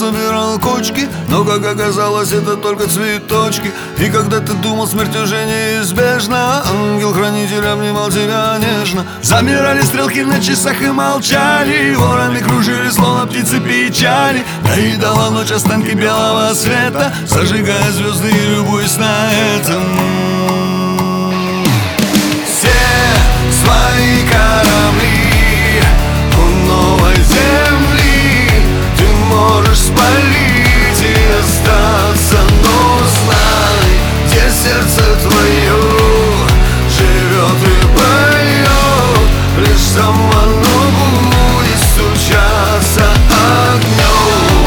собирал кочки, но, как оказалось, это только цветочки. И когда ты думал, смерть уже неизбежна, ангел-хранитель обнимал тебя нежно. Замирали стрелки на часах и молчали, вороны кружили, словно птицы печали. Доедала ночь останки белого света, зажигая звезды и любуясь на этом. Свои корабли у новой земли ты можешь спалить и остаться, но знай, где сердце твое живет и поет, лишь сама оно будет стучаться огнем,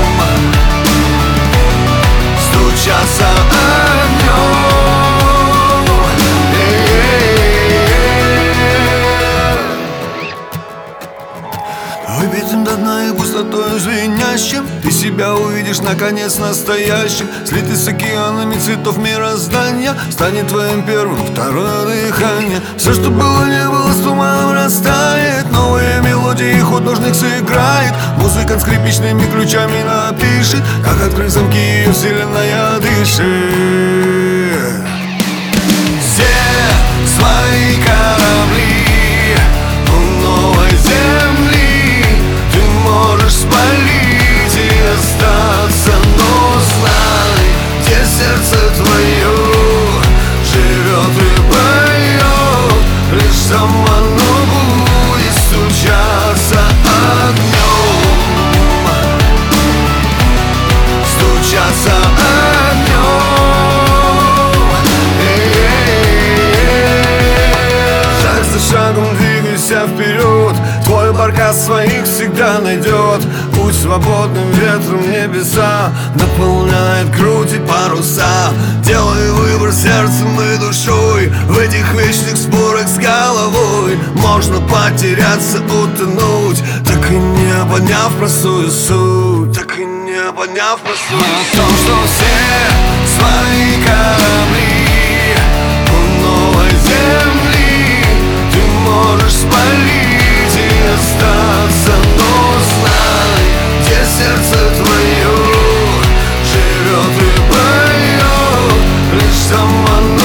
стучаться огнем. Выпитым до дна и пустотою звенящим ты себя увидишь наконец настоящим. Слитый с океанами цветов мироздания станет твоим первым, второе дыхание. Все, что было, не было, с туманом растает. Новые мелодии художник сыграет. Музыкант скрипичными ключами напишет, как открыть замки ее вселенная дышит. Все свои корабли у новой земли можешь спалить и остаться, но знай, где сердце твое живет и поет, лишь сама оно будет стучаться огнем, стучаться огнем. Шаг за шагом двигайся вперед, твой баркас своих всегда найдет. Путь свободным ветром небеса наполняет грудь и паруса. Делай выбор сердцем и душой, в этих вечных спорах с головой можно потеряться, утонуть, так и не поняв простую суть, так и не поняв простую суть. О том, что все свои корабли у новой земли ты можешь спалить и остаться, но знай, где сердце твое живет и поет, лишь сама